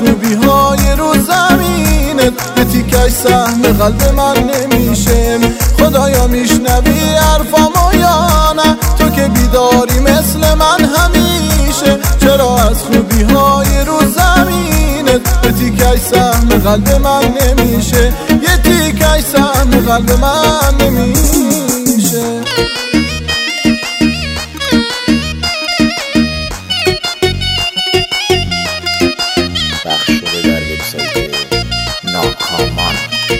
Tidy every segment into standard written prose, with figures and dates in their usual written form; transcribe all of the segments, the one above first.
خوبی های رو زمینت یه تیکش سهم قلب من نمیشه. خدایا میشنوی حرفامو یا نه؟ تو که بیداری مثل من همیشه. چرا از خوبی های رو زمینت یه تیکش سهم قلب من نمیشه؟ یه تیکش سهم قلب من نمیشه. پخش شده در وبسایت ناکامان.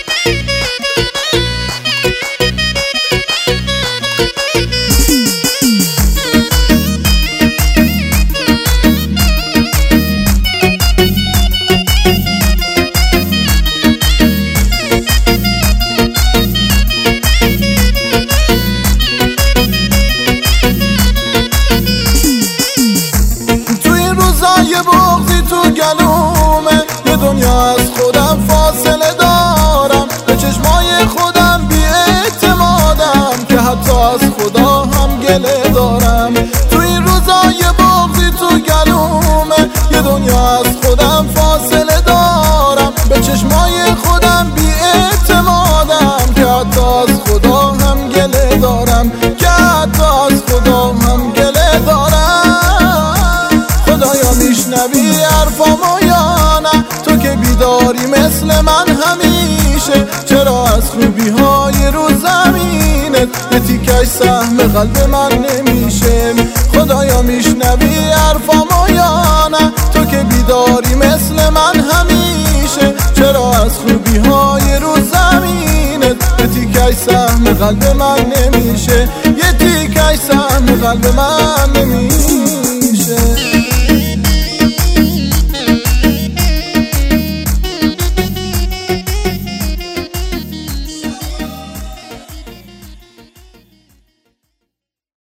یه بغضی تو گلومه، یه دنیا از خودم فاصله دارم، به چشمای خودم بی اعتمادم که حتی از خدا هم گله دارم. تو این روزا یه بغضی تو گلومه، یه دنیا از خودم فاصله دارم، به چشمای خودم بی اعتمادم که حتی از خدا هم گله دارم، که حتی از خدا هم گله دارم. خدایا میشنوی حرفامو یا نه؟ تو که بیداری مثل من همیشه. چرا از خوبی های رو زمینت یه تیکش سهم قلب من نمیشه؟ خدایا میشنوی حرفامو یا نه؟ تو که بیداری مثل من همیشه. چرا از خوبی های رو زمینت یه تیکش سهم قلب من نمیشه؟ یه تیکش سهم قلب من نمیشه.